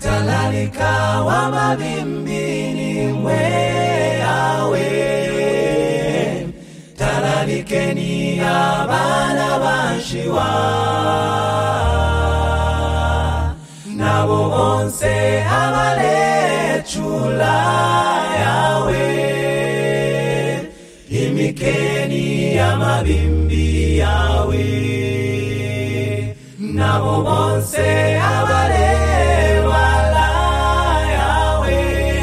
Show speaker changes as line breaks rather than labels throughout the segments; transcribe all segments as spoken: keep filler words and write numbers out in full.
Katalalika wa mabimbini mwe yawe talalikeni abana banshiwa nabo onse abalechula yawe imikeni ya mabimbi yawe nabo onse abalewala yawe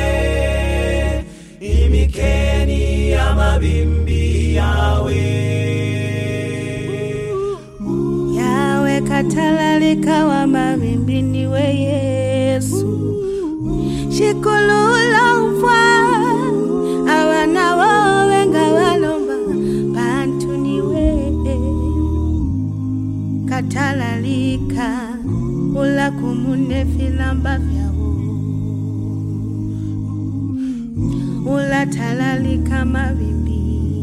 imikeni ya mabimbi yawe
yawe katalalika wa mabimbi niwe Yesu shikulula mfwa awana wowe ngawalomba bantu niwe katalalika ula kumune filamba vyawo ula talalika mabimbi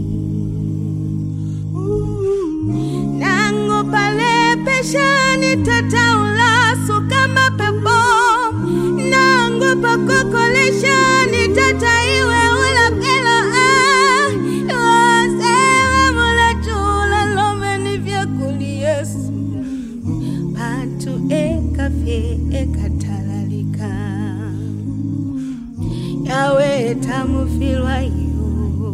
nango pale peshani tata ula sukama pepo nango pakokoleshani tata iwe ula pela ah iwasewe mula chula lomeni vyakuli Yesu bantu ekafye ekatalalika yawe tamufilwa yo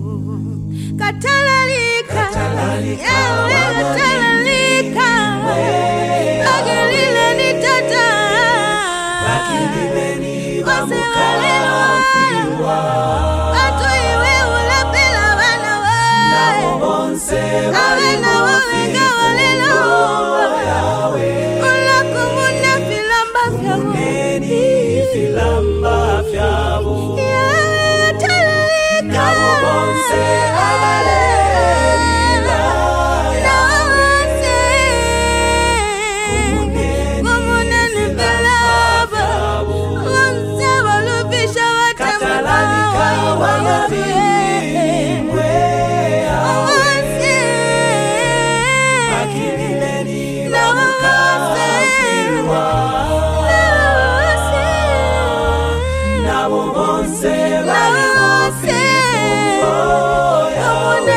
katalalika yawe katalalika agilile ni tata
bakilile ni bamukafilwa
atu iwe ulapela wana we
nabo bonse
abena wawenga walelo
yawe
ulakumune filamba vyabo
neni filamba vyabo
yawe katalalika
nabo bonse abalelila yawe kumuneni filamba vyabo katalalika wa mabimbi mwe yawe bakilileni bamukafilwa nabo bonse bali mufilwa yawe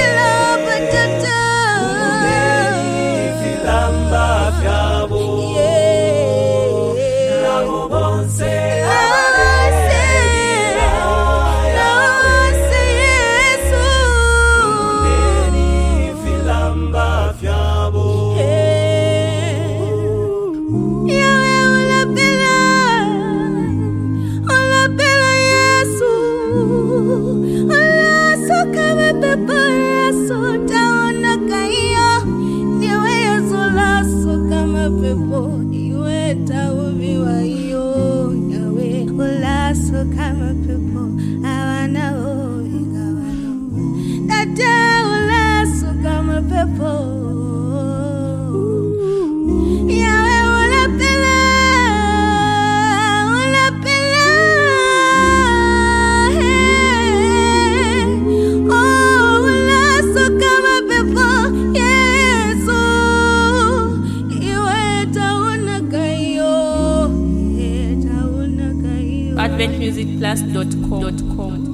kumuneni filamba vyabo nabo bonse abalelila kumuneni filamba vyabo
kama pepo awana oinga wano dada ulaso kama pepo yawe ulapela ulapela oh ulaso kama pepo Yesu iwe tauna kayo tauna kayo
advent music plus dot com